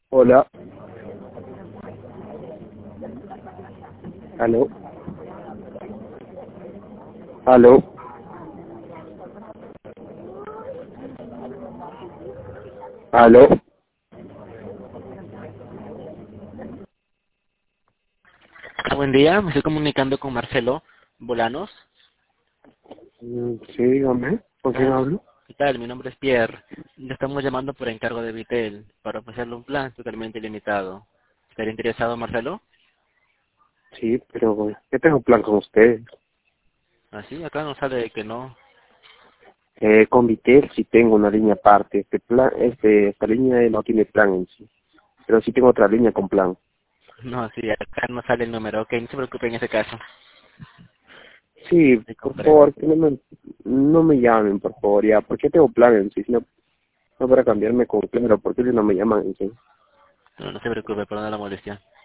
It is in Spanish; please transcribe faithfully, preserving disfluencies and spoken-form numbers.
Hola. ¿Aló? ¿Aló? ¿Aló? Buen día, me estoy comunicando con Marcelo Bolanos. Mm, sí, dígame. ¿Con quién Ah, hablo? ¿qué tal? Mi nombre es Pierre. Le estamos llamando por encargo de Vitel para ofrecerle un plan totalmente ilimitado. ¿Estaría interesado, Marcelo? Sí, pero bueno, yo tengo un plan con ustedes. Así, acá nos sale que no. Eh, con Vitel sí tengo una línea aparte. Este plan, este, esta línea no tiene plan en sí. Pero sí tengo otra línea con plan. No, sí, acá no sale el número. Ok, no se preocupe en ese caso. Sí, Sí, por comprendo. favor, que no me, no me llamen, por favor, ya. ¿Por qué tengo plan en sí? Si no, no para cambiarme con claro, ¿por qué no me llaman en sí? No, no se preocupe, perdón la molestia.